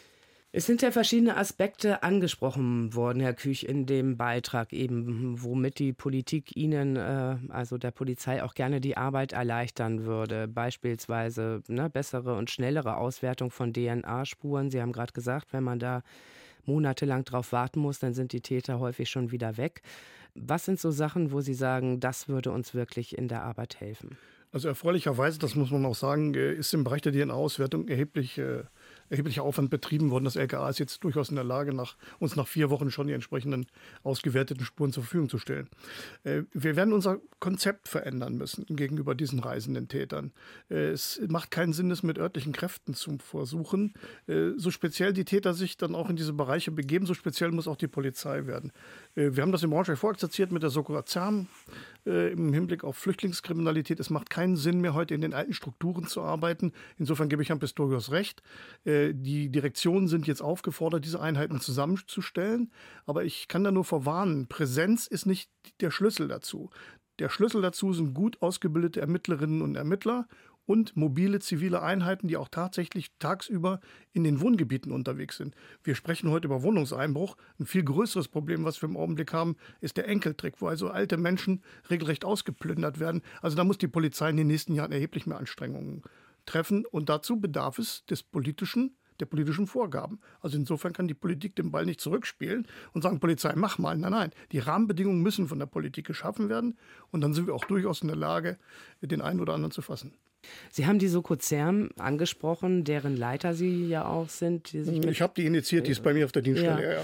Es sind ja verschiedene Aspekte angesprochen worden, Herr Küch, in dem Beitrag eben, womit die Politik Ihnen, äh, also der Polizei, auch gerne die Arbeit erleichtern würde. Beispielsweise ne, bessere und schnellere Auswertung von D N A-Spuren. Sie haben gerade gesagt, wenn man da monatelang drauf warten muss, dann sind die Täter häufig schon wieder weg. Was sind so Sachen, wo Sie sagen, das würde uns wirklich in der Arbeit helfen? Also erfreulicherweise, das muss man auch sagen, ist im Bereich der D N A-Auswertung erheblich, äh, erheblicher Aufwand betrieben worden. Das L K A ist jetzt durchaus in der Lage, nach, uns nach vier Wochen schon die entsprechenden ausgewerteten Spuren zur Verfügung zu stellen. Äh, wir werden unser Konzept verändern müssen gegenüber diesen reisenden Tätern. Äh, es macht keinen Sinn, es mit örtlichen Kräften zu versuchen. Äh, so speziell die Täter sich dann auch in diese Bereiche begeben, so speziell muss auch die Polizei werden. Äh, wir haben das in Braunschweig vorexerziert mit der Soko Azam äh, im Hinblick auf Flüchtlingskriminalität. Es macht keinen Sinn mehr, heute in den alten Strukturen zu arbeiten. Insofern gebe ich Herrn Pistorius recht. Äh, die Direktionen sind jetzt aufgefordert, diese Einheiten zusammenzustellen. Aber ich kann da nur vorwarnen, Präsenz ist nicht der Schlüssel dazu. Der Schlüssel dazu sind gut ausgebildete Ermittlerinnen und Ermittler und mobile zivile Einheiten, die auch tatsächlich tagsüber in den Wohngebieten unterwegs sind. Wir sprechen heute über Wohnungseinbruch. Ein viel größeres Problem, was wir im Augenblick haben, ist der Enkeltrick, wo also alte Menschen regelrecht ausgeplündert werden. Also da muss die Polizei in den nächsten Jahren erheblich mehr Anstrengungen treffen. Und dazu bedarf es des politischen, der politischen Vorgaben. Also insofern kann die Politik den Ball nicht zurückspielen und sagen, Polizei, mach mal. Nein, nein. Die Rahmenbedingungen müssen von der Politik geschaffen werden. Und dann sind wir auch durchaus in der Lage, den einen oder anderen zu fassen. Sie haben die Soko Zerm angesprochen, deren Leiter Sie ja auch sind. Die sich ich habe die initiiert, die ist bei mir auf der Dienststelle. Ja. Ja, ja.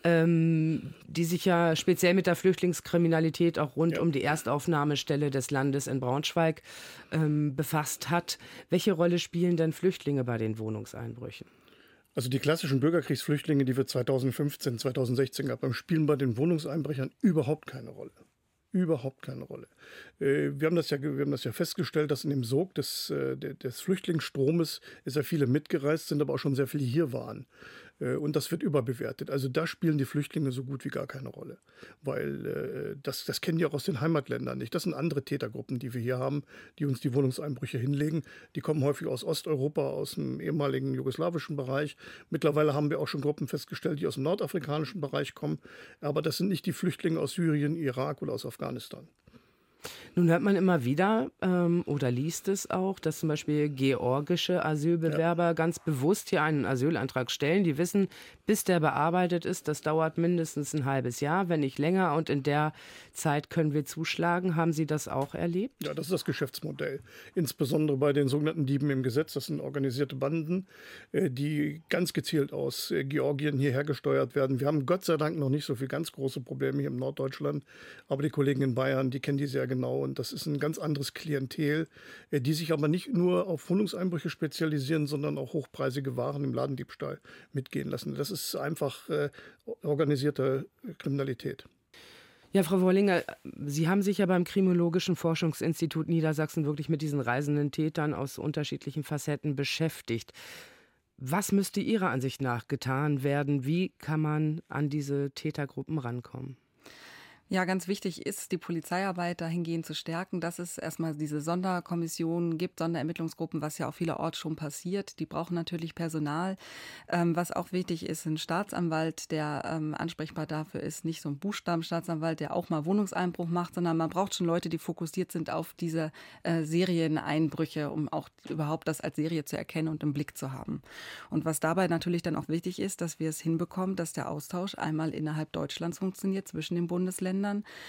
Ähm, die sich ja speziell mit der Flüchtlingskriminalität auch rund ja. um die Erstaufnahmestelle des Landes in Braunschweig ähm, befasst hat. Welche Rolle spielen denn Flüchtlinge bei den Wohnungseinbrüchen? Also die klassischen Bürgerkriegsflüchtlinge, die wir zweitausendfünfzehn, zweitausendsechzehn gehabt, spielen bei den Wohnungseinbrechern überhaupt keine Rolle. Überhaupt keine Rolle. Wir haben das ja, wir haben das ja festgestellt, dass in dem Sog des, des Flüchtlingsstromes sehr viele mitgereist sind, aber auch schon sehr viele hier waren. Und das wird überbewertet. Also da spielen die Flüchtlinge so gut wie gar keine Rolle. Weil das, das kennen die auch aus den Heimatländern nicht. Das sind andere Tätergruppen, die wir hier haben, die uns die Wohnungseinbrüche hinlegen. Die kommen häufig aus Osteuropa, aus dem ehemaligen jugoslawischen Bereich. Mittlerweile haben wir auch schon Gruppen festgestellt, die aus dem nordafrikanischen Bereich kommen. Aber das sind nicht die Flüchtlinge aus Syrien, Irak oder aus Afghanistan. Nun hört man immer wieder ähm, oder liest es auch, dass zum Beispiel georgische Asylbewerber ja. ganz bewusst hier einen Asylantrag stellen. Die wissen, bis der bearbeitet ist, das dauert mindestens ein halbes Jahr, wenn nicht länger. Und in der Zeit können wir zuschlagen. Haben Sie das auch erlebt? Ja, das ist das Geschäftsmodell. Insbesondere bei den sogenannten Dieben im Gesetz. Das sind organisierte Banden, äh, die ganz gezielt aus äh, Georgien hierher gesteuert werden. Wir haben Gott sei Dank noch nicht so viele ganz große Probleme hier im Norddeutschland. Aber die Kollegen in Bayern, die kennen die sehr genau. Und das ist ein ganz anderes Klientel, die sich aber nicht nur auf Wohnungseinbrüche spezialisieren, sondern auch hochpreisige Waren im Ladendiebstahl mitgehen lassen. Das ist einfach äh, organisierte Kriminalität. Ja, Frau Wollinger, Sie haben sich ja beim Kriminologischen Forschungsinstitut Niedersachsen wirklich mit diesen reisenden Tätern aus unterschiedlichen Facetten beschäftigt. Was müsste Ihrer Ansicht nach getan werden? Wie kann man an diese Tätergruppen rankommen? Ja, ganz wichtig ist, die Polizeiarbeit dahingehend zu stärken, dass es erstmal diese Sonderkommissionen gibt, Sonderermittlungsgruppen, was ja auch vielerorts schon passiert. Die brauchen natürlich Personal. Ähm, was auch wichtig ist, ein Staatsanwalt, der ähm, ansprechbar dafür ist, nicht so ein Buchstabenstaatsanwalt, der auch mal Wohnungseinbruch macht, sondern man braucht schon Leute, die fokussiert sind auf diese äh, Serieneinbrüche, um auch überhaupt das als Serie zu erkennen und im Blick zu haben. Und was dabei natürlich dann auch wichtig ist, dass wir es hinbekommen, dass der Austausch einmal innerhalb Deutschlands funktioniert, zwischen den Bundesländern.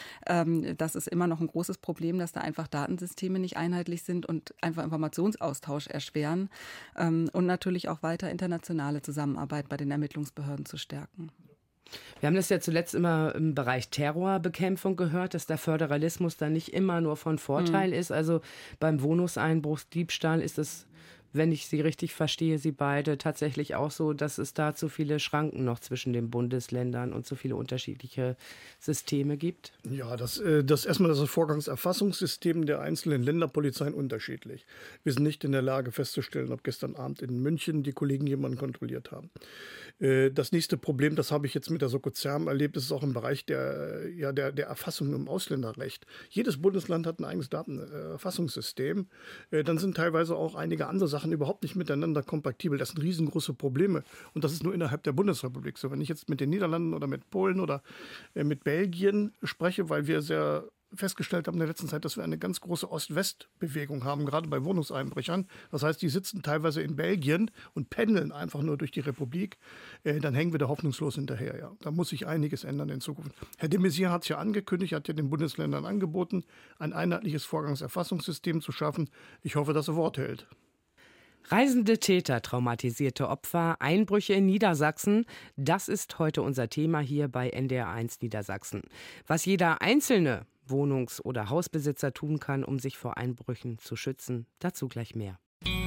Das ist immer noch ein großes Problem, dass da einfach Datensysteme nicht einheitlich sind und einfach Informationsaustausch erschweren und natürlich auch weiter internationale Zusammenarbeit bei den Ermittlungsbehörden zu stärken. Wir haben das ja zuletzt immer im Bereich Terrorbekämpfung gehört, dass der Föderalismus da nicht immer nur von Vorteil mhm. ist. Also beim Wohnungseinbruchsdiebstahl ist es, wenn ich Sie richtig verstehe, Sie beide, tatsächlich auch so, dass es da zu viele Schranken noch zwischen den Bundesländern und zu viele unterschiedliche Systeme gibt? Ja, das, das erstmal das Vorgangserfassungssystem der einzelnen Länderpolizeien unterschiedlich. Wir sind nicht in der Lage festzustellen, ob gestern Abend in München die Kollegen jemanden kontrolliert haben. Das nächste Problem, das habe ich jetzt mit der Soko Zerm erlebt, das ist auch im Bereich der, ja, der, der Erfassung im Ausländerrecht. Jedes Bundesland hat ein eigenes Datenerfassungssystem. Dann sind teilweise auch einige andere Sachen Sachen überhaupt nicht miteinander kompatibel. Das sind riesengroße Probleme. Und das ist nur innerhalb der Bundesrepublik so. Wenn ich jetzt mit den Niederlanden oder mit Polen oder äh, mit Belgien spreche, weil wir sehr festgestellt haben in der letzten Zeit, dass wir eine ganz große Ost-West-Bewegung haben, gerade bei Wohnungseinbrechern. Das heißt, die sitzen teilweise in Belgien und pendeln einfach nur durch die Republik. Äh, dann hängen wir da hoffnungslos hinterher. Ja. Da muss sich einiges ändern in Zukunft. Herr de Maizière hat es ja angekündigt, hat ja den Bundesländern angeboten, ein einheitliches Vorgangserfassungssystem zu schaffen. Ich hoffe, dass er Wort hält. Reisende Täter, traumatisierte Opfer, Einbrüche in Niedersachsen, das ist heute unser Thema hier bei N D R eins Niedersachsen. Was jeder einzelne Wohnungs- oder Hausbesitzer tun kann, um sich vor Einbrüchen zu schützen, dazu gleich mehr.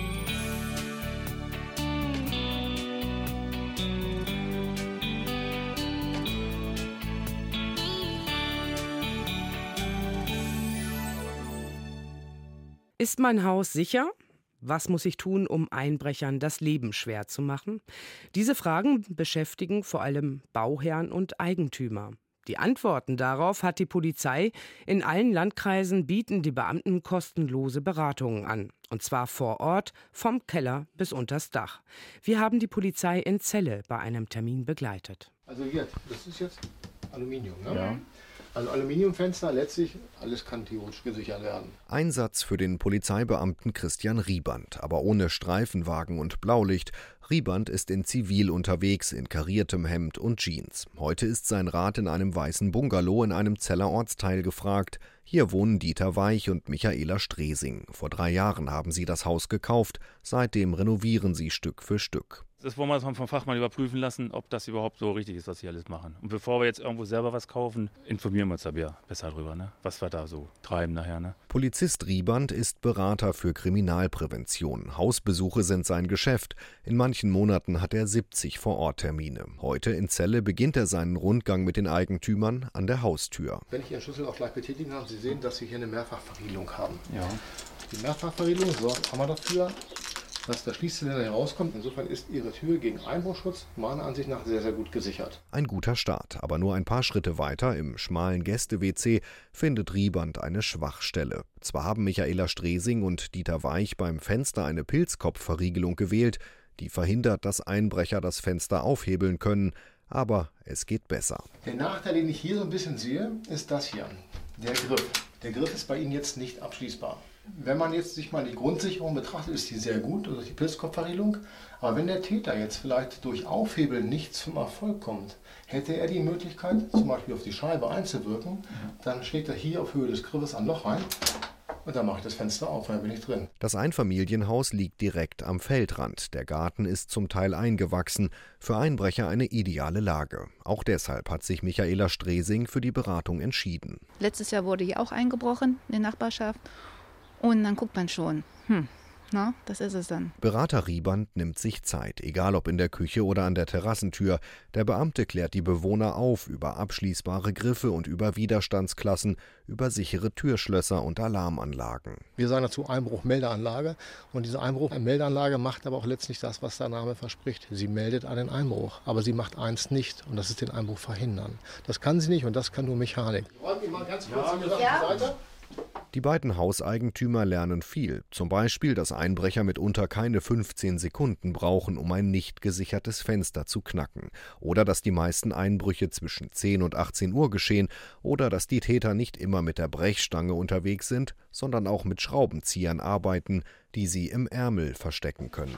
Ist mein Haus sicher? Was muss ich tun, um Einbrechern das Leben schwer zu machen? Diese Fragen beschäftigen vor allem Bauherren und Eigentümer. Die Antworten darauf hat die Polizei. In allen Landkreisen bieten die Beamten kostenlose Beratungen an. Und zwar vor Ort, vom Keller bis unters Dach. Wir haben die Polizei in Celle bei einem Termin begleitet. Also hier, das ist jetzt Aluminium, ne? Ja. Also Aluminiumfenster, letztlich, alles kann theoretisch gesichert werden. Einsatz für den Polizeibeamten Christian Rieband, aber ohne Streifenwagen und Blaulicht. Rieband ist in Zivil unterwegs, in kariertem Hemd und Jeans. Heute ist sein Rat in einem weißen Bungalow in einem Zeller Ortsteil gefragt. Hier wohnen Dieter Weich und Michaela Stresing. Vor drei Jahren haben sie das Haus gekauft. Seitdem renovieren sie Stück für Stück. Das wollen wir vom Fachmann überprüfen lassen, ob das überhaupt so richtig ist, was sie alles machen. Und bevor wir jetzt irgendwo selber was kaufen, informieren wir uns da besser drüber, ne? Was wir da so treiben nachher. Ne? Polizist Rieband ist Berater für Kriminalprävention. Hausbesuche sind sein Geschäft. In manchen Monaten hat er siebzig Vor-Ort-Termine. Heute in Celle beginnt er seinen Rundgang mit den Eigentümern an der Haustür. Wenn ich Ihren Schlüssel auch gleich betätigen habe, Sie sehen, dass Sie hier eine Mehrfachverriegelung haben. Ja. Die Mehrfachverriegelung sorgt haben wir dafür, dass der Schließzylinder herauskommt. Insofern ist Ihre Tür gegen Einbruchschutz meiner Ansicht nach sehr, sehr gut gesichert. Ein guter Start, aber nur ein paar Schritte weiter im schmalen Gäste-W C findet Rieband eine Schwachstelle. Zwar haben Michaela Stresing und Dieter Weich beim Fenster eine Pilzkopfverriegelung gewählt, die verhindert, dass Einbrecher das Fenster aufhebeln können, aber es geht besser. Der Nachteil, den ich hier so ein bisschen sehe, ist das hier, der Griff. Der Griff ist bei Ihnen jetzt nicht abschließbar. Wenn man jetzt sich mal die Grundsicherung betrachtet, ist die sehr gut, also die Pilzkopfverriegelung. Aber wenn der Täter jetzt vielleicht durch Aufhebeln nicht zum Erfolg kommt, hätte er die Möglichkeit, zum Beispiel auf die Scheibe einzuwirken, dann schlägt er hier auf Höhe des Griffes ein Loch rein und dann mache ich das Fenster auf und dann bin ich drin. Das Einfamilienhaus liegt direkt am Feldrand. Der Garten ist zum Teil eingewachsen. Für Einbrecher eine ideale Lage. Auch deshalb hat sich Michaela Stresing für die Beratung entschieden. Letztes Jahr wurde hier auch eingebrochen in der Nachbarschaft. Und dann guckt man schon, hm, na, das ist es dann. Berater Rieband nimmt sich Zeit, egal ob in der Küche oder an der Terrassentür. Der Beamte klärt die Bewohner auf über abschließbare Griffe und über Widerstandsklassen, über sichere Türschlösser und Alarmanlagen. Wir sagen dazu Einbruchmeldeanlage. Und diese Einbruchmeldeanlage macht aber auch letztlich das, was der Name verspricht. Sie meldet einen Einbruch, aber sie macht eins nicht und das ist den Einbruch verhindern. Das kann sie nicht und das kann nur Mechanik. Räumt ihr mal ganz kurz ja, die ja. Seite. Die beiden Hauseigentümer lernen viel. Zum Beispiel, dass Einbrecher mitunter keine fünfzehn Sekunden brauchen, um ein nicht gesichertes Fenster zu knacken. Oder dass die meisten Einbrüche zwischen zehn und achtzehn Uhr geschehen. Oder dass die Täter nicht immer mit der Brechstange unterwegs sind, sondern auch mit Schraubenziehern arbeiten, die sie im Ärmel verstecken können.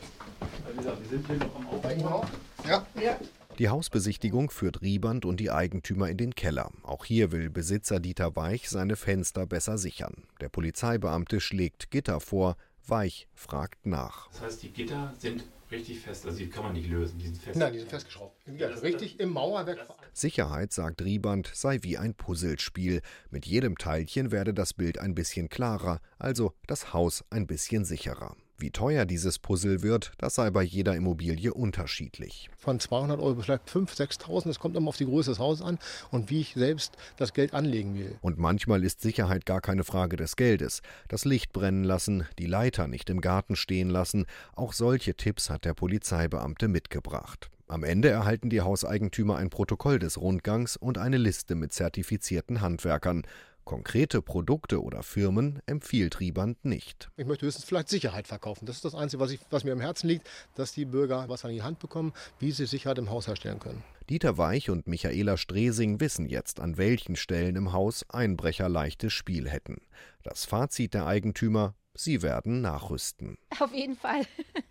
Wie gesagt, wir sind hier noch am Aufbau. Ja. ja. Die Hausbesichtigung führt Rieband und die Eigentümer in den Keller. Auch hier will Besitzer Dieter Weich seine Fenster besser sichern. Der Polizeibeamte schlägt Gitter vor. Weich fragt nach. Das heißt, die Gitter sind richtig fest, also die kann man nicht lösen, die sind fest. Nein, die sind festgeschraubt. Ja, richtig im Mauerwerk. Sicherheit, sagt Rieband, sei wie ein Puzzlespiel. Mit jedem Teilchen werde das Bild ein bisschen klarer, also das Haus ein bisschen sicherer. Wie teuer dieses Puzzle wird, das sei bei jeder Immobilie unterschiedlich. Von zweihundert Euro bis vielleicht fünftausend, sechstausend, es kommt immer auf die Größe des Hauses an und wie ich selbst das Geld anlegen will. Und manchmal ist Sicherheit gar keine Frage des Geldes. Das Licht brennen lassen, die Leiter nicht im Garten stehen lassen, auch solche Tipps hat der Polizeibeamte mitgebracht. Am Ende erhalten die Hauseigentümer ein Protokoll des Rundgangs und eine Liste mit zertifizierten Handwerkern. Konkrete Produkte oder Firmen empfiehlt Rieband nicht. Ich möchte höchstens vielleicht Sicherheit verkaufen. Das ist das Einzige, was, ich, was mir am Herzen liegt, dass die Bürger was an die Hand bekommen, wie sie Sicherheit im Haus herstellen können. Dieter Weich und Michaela Stresing wissen jetzt, an welchen Stellen im Haus Einbrecher leichtes Spiel hätten. Das Fazit der Eigentümer: Sie werden nachrüsten. Auf jeden Fall.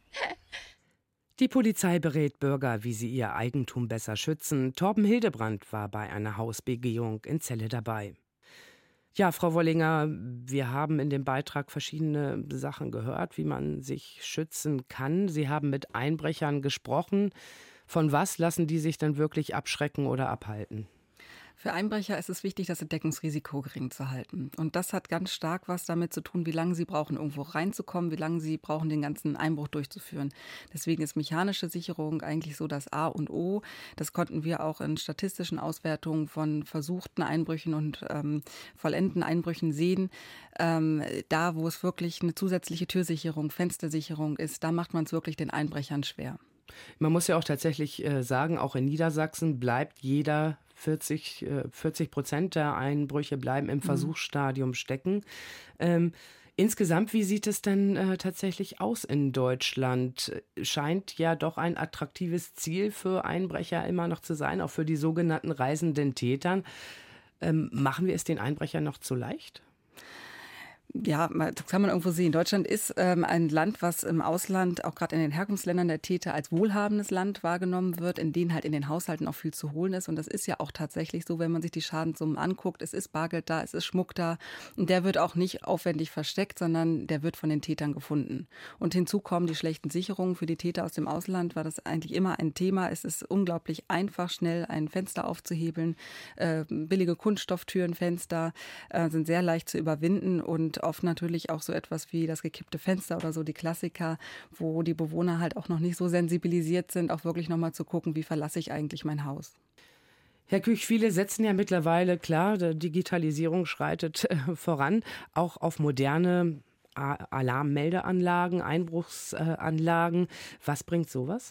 Die Polizei berät Bürger, wie sie ihr Eigentum besser schützen. Torben Hildebrand war bei einer Hausbegehung in Celle dabei. Ja, Frau Wollinger, wir haben in dem Beitrag verschiedene Sachen gehört, wie man sich schützen kann. Sie haben mit Einbrechern gesprochen. Von was lassen die sich dann wirklich abschrecken oder abhalten? Für Einbrecher ist es wichtig, das Entdeckungsrisiko gering zu halten. Und das hat ganz stark was damit zu tun, wie lange sie brauchen, irgendwo reinzukommen, wie lange sie brauchen, den ganzen Einbruch durchzuführen. Deswegen ist mechanische Sicherung eigentlich so das A und O. Das konnten wir auch in statistischen Auswertungen von versuchten Einbrüchen und ähm, vollendeten Einbrüchen sehen. Ähm, da, wo es wirklich eine zusätzliche Türsicherung, Fenstersicherung ist, da macht man es wirklich den Einbrechern schwer. Man muss ja auch tatsächlich äh, sagen, auch in Niedersachsen bleibt jeder vierzig Prozent der Einbrüche bleiben im Versuchsstadium stecken. Ähm, insgesamt, wie sieht es denn äh, tatsächlich aus in Deutschland? Scheint ja doch ein attraktives Ziel für Einbrecher immer noch zu sein, auch für die sogenannten reisenden Tätern. Ähm, machen wir es den Einbrechern noch zu leicht? Ja, das kann man irgendwo sehen. Deutschland ist ähm, ein Land, was im Ausland, auch gerade in den Herkunftsländern der Täter, als wohlhabendes Land wahrgenommen wird, in denen halt in den Haushalten auch viel zu holen ist. Und das ist ja auch tatsächlich so, wenn man sich die Schadenssummen anguckt. Es ist Bargeld da, es ist Schmuck da. Und der wird auch nicht aufwendig versteckt, sondern der wird von den Tätern gefunden. Und hinzu kommen die schlechten Sicherungen. Für die Täter aus dem Ausland war das eigentlich immer ein Thema. Es ist unglaublich einfach, schnell ein Fenster aufzuhebeln. Äh, billige Kunststofftüren, Fenster äh, sind sehr leicht zu überwinden und oft natürlich auch so etwas wie das gekippte Fenster oder so, die Klassiker, wo die Bewohner halt auch noch nicht so sensibilisiert sind, auch wirklich nochmal zu gucken, wie verlasse ich eigentlich mein Haus. Herr Küch, viele setzen ja mittlerweile, klar, die Digitalisierung schreitet äh, voran, auch auf moderne A- Alarmmeldeanlagen, Einbruchsanlagen. Was bringt sowas?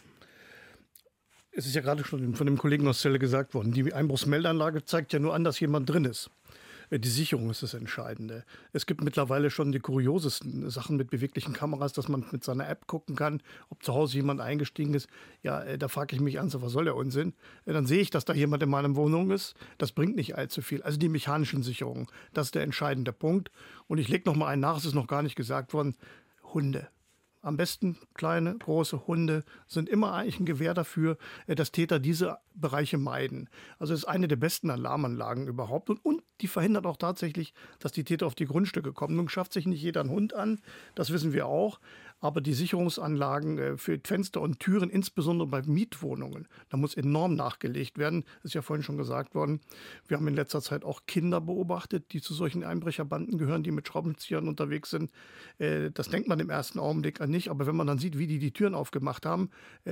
Es ist ja gerade schon von dem Kollegen aus Celle gesagt worden, die Einbruchsmeldeanlage zeigt ja nur an, dass jemand drin ist. Die Sicherung ist das Entscheidende. Es gibt mittlerweile schon die kuriosesten Sachen mit beweglichen Kameras, dass man mit seiner App gucken kann, ob zu Hause jemand eingestiegen ist. Ja, da frage ich mich an, so was soll der Unsinn? Dann sehe ich, dass da jemand in meiner Wohnung ist. Das bringt nicht allzu viel. Also die mechanischen Sicherungen, das ist der entscheidende Punkt. Und ich lege noch mal einen nach, es ist noch gar nicht gesagt worden, Hunde. Am besten kleine, große Hunde sind immer eigentlich ein Gewähr dafür, dass Täter diese Bereiche meiden. Also es ist eine der besten Alarmanlagen überhaupt. Und, und die verhindert auch tatsächlich, dass die Täter auf die Grundstücke kommen. Nun schafft sich nicht jeder einen Hund an, das wissen wir auch. Aber die Sicherungsanlagen für Fenster und Türen, insbesondere bei Mietwohnungen, da muss enorm nachgelegt werden. Das ist ja vorhin schon gesagt worden. Wir haben in letzter Zeit auch Kinder beobachtet, die zu solchen Einbrecherbanden gehören, die mit Schraubenziehern unterwegs sind. Das denkt man im ersten Augenblick an nicht. Aber wenn man dann sieht, wie die die Türen aufgemacht haben,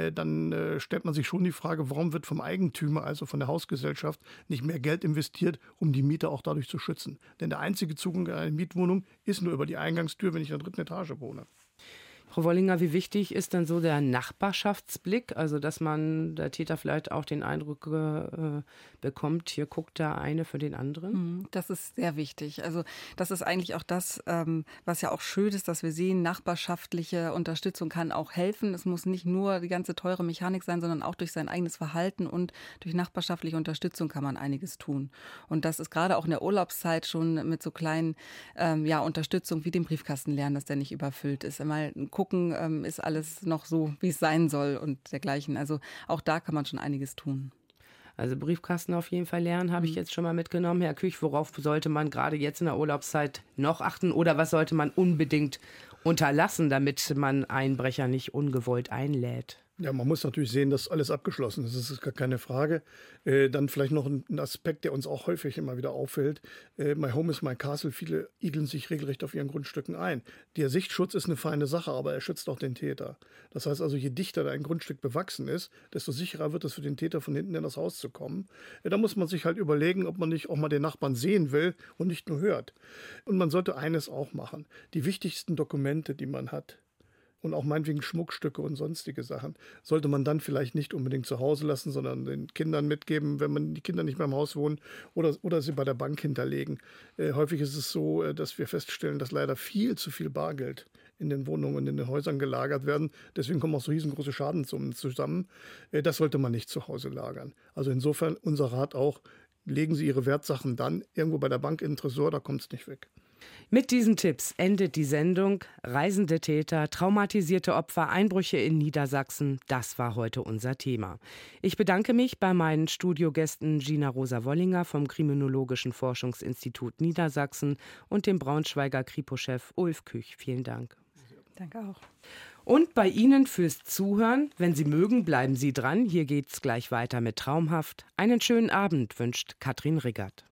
dann stellt man sich schon die Frage, warum wird vom Eigentümer, also von der Hausgesellschaft, nicht mehr Geld investiert, um die Mieter auch dadurch zu schützen. Denn der einzige Zugang in eine Mietwohnung ist nur über die Eingangstür, wenn ich in der dritten Etage wohne. Frau Wollinger, wie wichtig ist dann so der Nachbarschaftsblick? Also, dass man, der Täter vielleicht auch den Eindruck äh, bekommt, hier guckt der eine für den anderen? Das ist sehr wichtig. Also, das ist eigentlich auch das, ähm, was ja auch schön ist, dass wir sehen, nachbarschaftliche Unterstützung kann auch helfen. Es muss nicht nur die ganze teure Mechanik sein, sondern auch durch sein eigenes Verhalten und durch nachbarschaftliche Unterstützung kann man einiges tun. Und das ist gerade auch in der Urlaubszeit schon mit so kleinen ähm, ja, Unterstützung wie dem Briefkasten lernen, dass der nicht überfüllt ist. Einmal gucken, ähm, ist alles noch so, wie es sein soll und dergleichen. Also auch da kann man schon einiges tun. Also Briefkasten auf jeden Fall lernen, habe ich jetzt schon mal mitgenommen. Herr Küch, worauf sollte man gerade jetzt in der Urlaubszeit noch achten oder was sollte man unbedingt unterlassen, damit man Einbrecher nicht ungewollt einlädt? Ja, man muss natürlich sehen, dass alles abgeschlossen ist. Das ist gar keine Frage. Äh, dann vielleicht noch ein, ein Aspekt, der uns auch häufig immer wieder auffällt. Äh, my home is my castle. Viele igeln sich regelrecht auf ihren Grundstücken ein. Der Sichtschutz ist eine feine Sache, aber er schützt auch den Täter. Das heißt also, je dichter ein Grundstück bewachsen ist, desto sicherer wird es für den Täter, von hinten in das Haus zu kommen. Äh, da muss man sich halt überlegen, ob man nicht auch mal den Nachbarn sehen will und nicht nur hört. Und man sollte eines auch machen. Die wichtigsten Dokumente, die man hat, und auch meinetwegen Schmuckstücke und sonstige Sachen, sollte man dann vielleicht nicht unbedingt zu Hause lassen, sondern den Kindern mitgeben, wenn man die Kinder nicht mehr im Haus wohnen oder, oder sie bei der Bank hinterlegen. Äh, häufig ist es so, äh, dass wir feststellen, dass leider viel zu viel Bargeld in den Wohnungen und in den Häusern gelagert werden. Deswegen kommen auch so riesengroße Schadenssummen zusammen. Äh, das sollte man nicht zu Hause lagern. Also insofern unser Rat auch, legen Sie Ihre Wertsachen dann irgendwo bei der Bank in den Tresor, da kommt es nicht weg. Mit diesen Tipps endet die Sendung. Reisende Täter, traumatisierte Opfer, Einbrüche in Niedersachsen. Das war heute unser Thema. Ich bedanke mich bei meinen Studiogästen Gina Rosa Wollinger vom Kriminologischen Forschungsinstitut Niedersachsen und dem Braunschweiger Kripo-Chef Ulf Küch. Vielen Dank. Danke auch. Und bei Ihnen fürs Zuhören. Wenn Sie mögen, bleiben Sie dran. Hier geht's gleich weiter mit Traumhaft. Einen schönen Abend wünscht Katrin Riggert.